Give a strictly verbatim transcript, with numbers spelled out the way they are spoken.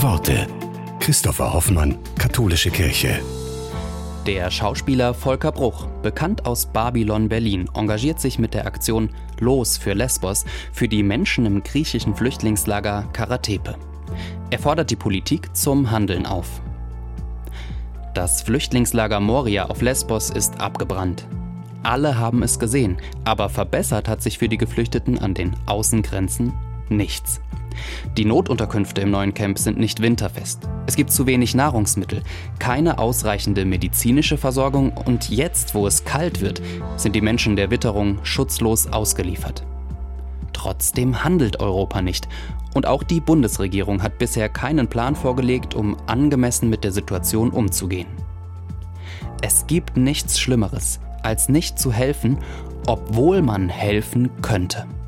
Worte. Christopher Hoffmann, Katholische Kirche. Der Schauspieler Volker Bruch, bekannt aus Babylon Berlin, engagiert sich mit der Aktion Los für Lesbos für die Menschen im griechischen Flüchtlingslager Karatepe. Er fordert die Politik zum Handeln auf. Das Flüchtlingslager Moria auf Lesbos ist abgebrannt. Alle haben es gesehen, aber verbessert hat sich für die Geflüchteten an den Außengrenzen nichts. Die Notunterkünfte im neuen Camp sind nicht winterfest. Es gibt zu wenig Nahrungsmittel, keine ausreichende medizinische Versorgung und jetzt, wo es kalt wird, sind die Menschen der Witterung schutzlos ausgeliefert. Trotzdem handelt Europa nicht und auch die Bundesregierung hat bisher keinen Plan vorgelegt, um angemessen mit der Situation umzugehen. Es gibt nichts Schlimmeres, als nicht zu helfen, obwohl man helfen könnte.